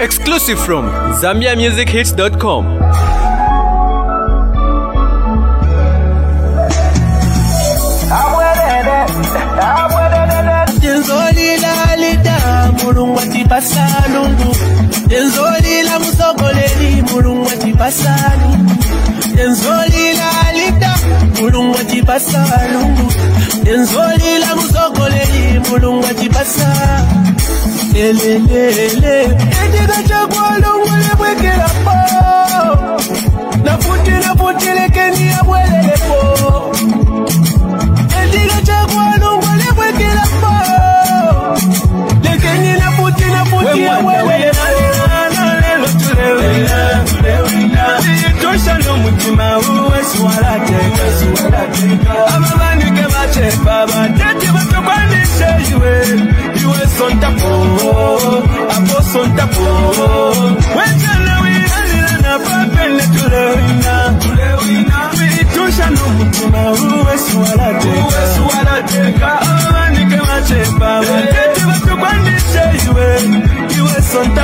Exclusive from ZambiaMusicHits.com. Denzolila lida mulungu atipasalungu. Denzolila musogoleri mulungu atipasalungu. Denzolila lida mulungu atipasalungu. Denzolila musogoleri mulungu atipasalungu. Lelelele Ediga chakwa lungu lebwekela po. Nafuti lekeni ya mwelele po. Ediga chakwa lungu lebwekela po. Lekeni nafuti ya mwelele po. Tosha no mutima uwe suwalateka. Amabanike bachepa batete batukwanishe iwe sontapo, apo sontapo. Wechana wihalila na papele tulewina. Tosha no mutima uwe suwalateka. Amabanike bachepa batete batukwanishe iwe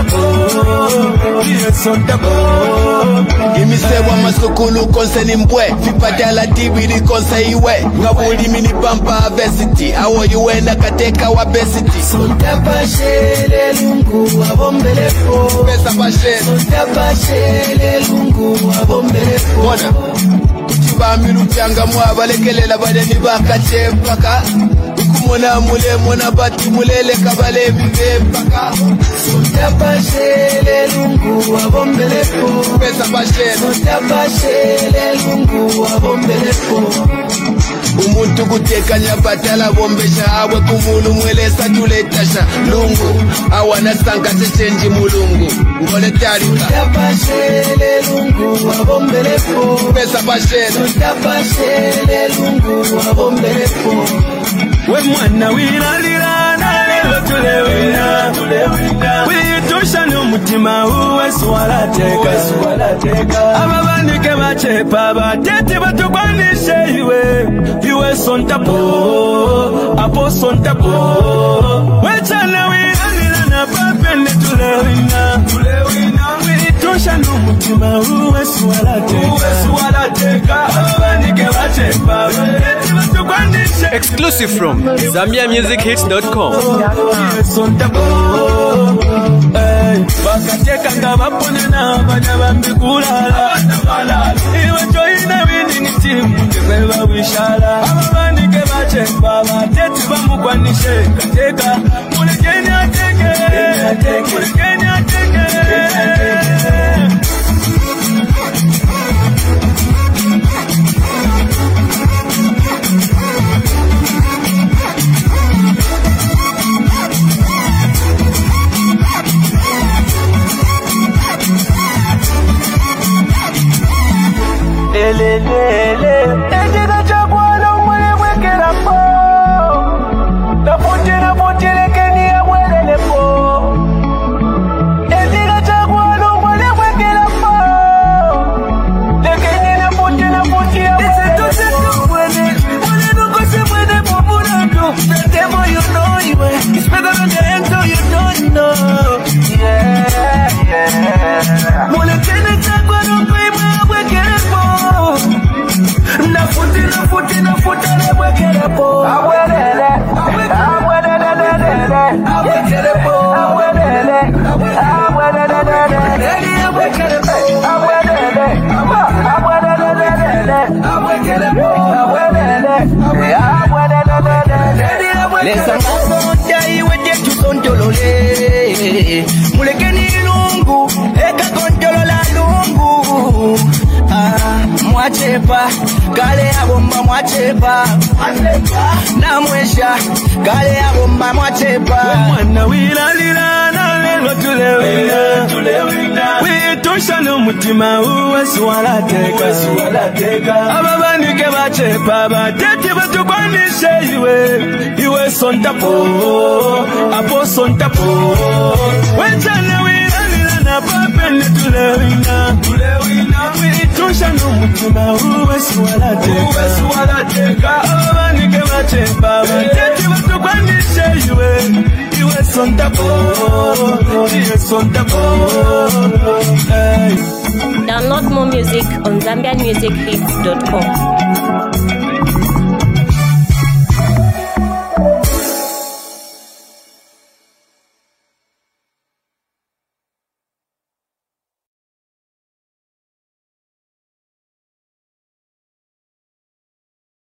sontapo. Imisewa masukulu konse ni mbwe. Fipadala tibiri konse iwe. Ngabuli mini pampa avesity. Awo yuwe na kateka wa besity. Sonta pashele lungu wabombelepo. Pesa pashele. Sonta pashele lungu wabombelepo. Mona Chibamiru changa mwabalekelela badeni bakachepaka. Ukumona mule mona bati mulele kabale bibepaka. Sonta pashele lungu wabombelepo. Pesa pashele. Sonta pashele lungu wabombelepo. Umuntu kutekanya batala bombesha awe kumunu mwelesa tuletasha lungu awana sanga sechenji mulungu ngole tarika. Sonta pashele lungu wabombelepo. Pesa pashele. Sonta pashele lungu wabombelepo. We mwana wilalila na lelo tulewina. Witosha no mutima uwe suwalateka. Amabanike bachepa batete batukwanishe iwe sontapo, apo sontapo. Wechana wilalila na papele tulewina. Witosha no mutima uwe suwalateka. Amabanike bachepa batete batukwanishe. Exclusive from ZambiaMusicHits.com. Bakateka nga baponena bana bambikulala. Iwe joina wini ni timu ngebeba wishala. Amabanike bachepa batete bamukwanishe kateka. Mulekeni ateke. Ediga chakwa lungu lebwekela po. Nafuti lekeni ya mwelele po. Ediga chakwa lungu lebwekela po. Lekeni nafuti ya mwelele po. Mwene nuko se mwene populando. The more you know you it's better than the end so you don't know. Yeah. Mulekeni chakwa lungu lebwekela po. Nafuti lebwekela po. Abwelele po. Lesa mmoja iwe jetu kontolole. Mulekeni lungu eka kontolola lungu. Mwachepa kale abomba mwachepa. Namwesha kale abomba mwachepa. Mwana wilalila na lelo tulewina. Witosha no mutima uwe suwalateka. Amabanike bachepa batete batukwanishe iwe sontapo, apo sontapo. Wechana wilalila na papele tulewina. Witosha no mutima uwe suwalateka. Amabanike bachepa batete batukwanishe iwe sondabo, iwe sondabo. Download more music on ZambianMusicHits.com.